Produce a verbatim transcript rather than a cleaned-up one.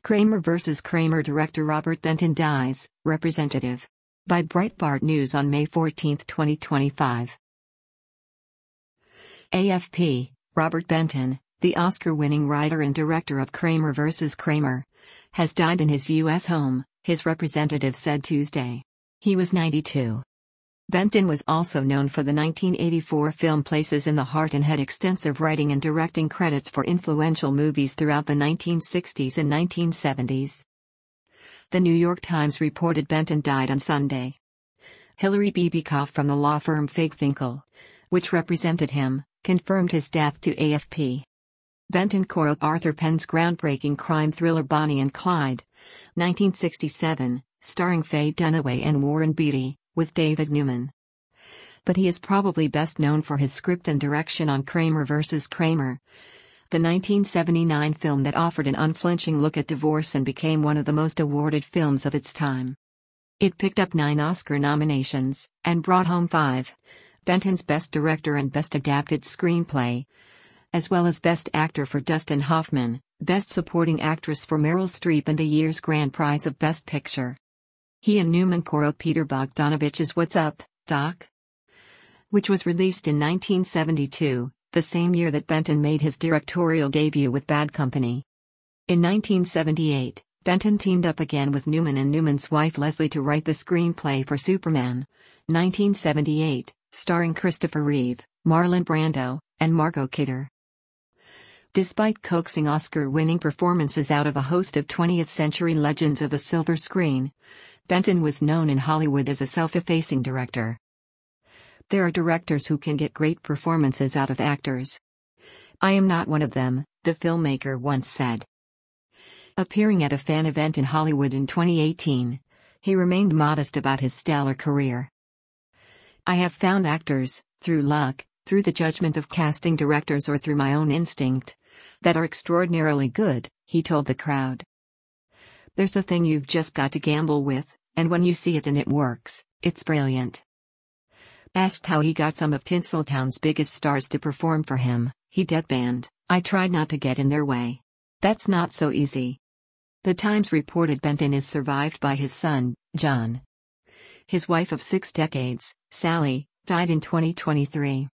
Kramer versus. Kramer director Robert Benton dies, Representative. By Breitbart News on May fourteenth, twenty twenty-five. A F P, Robert Benton, the Oscar-winning writer and director of Kramer versus. Kramer, has died in his U S home, his representative said Tuesday. He was ninety-two. Benton was also known for the nineteen eighty-four film Places in the Heart and had extensive writing and directing credits for influential movies throughout the nineteen sixties and nineteen seventies. The New York Times reported Benton died on Sunday. Hillary Bibikoff from the law firm Fig-Finkel, which represented him, confirmed his death to A F P. Benton co-wrote Arthur Penn's groundbreaking crime thriller Bonnie and Clyde, nineteen sixty-seven, starring Faye Dunaway and Warren Beatty, with David Newman. But he is probably best known for his script and direction on Kramer versus. Kramer, the nineteen seventy-nine film that offered an unflinching look at divorce and became one of the most awarded films of its time. It picked up nine Oscar nominations, and brought home five: Benton's Best Director and Best Adapted Screenplay, as well as Best Actor for Dustin Hoffman, Best Supporting Actress for Meryl Streep and the year's grand prize of Best Picture. He and Newman co-wrote Peter Bogdanovich's What's Up, Doc?, which was released in nineteen seventy-two, the same year that Benton made his directorial debut with Bad Company. In nineteen seventy-eight, Benton teamed up again with Newman and Newman's wife Leslie to write the screenplay for Superman, nineteen seventy-eight, starring Christopher Reeve, Marlon Brando, and Margot Kidder. Despite coaxing Oscar-winning performances out of a host of twentieth-century legends of the silver screen, Benton was known in Hollywood as a self-effacing director. There are directors who can get great performances out of actors. I am not one of them, the filmmaker once said. Appearing at a fan event in Hollywood in twenty eighteen, he remained modest about his stellar career. I have found actors, through luck, through the judgment of casting directors or through my own instinct, that are extraordinarily good, he told the crowd. There's a thing you've just got to gamble with, and when you see it and it works, it's brilliant. Asked how he got some of Tinseltown's biggest stars to perform for him, he deadpanned, "I tried not to get in their way. That's not so easy." The Times reported Benton is survived by his son, John. His wife of six decades, Sally, died in twenty twenty-three.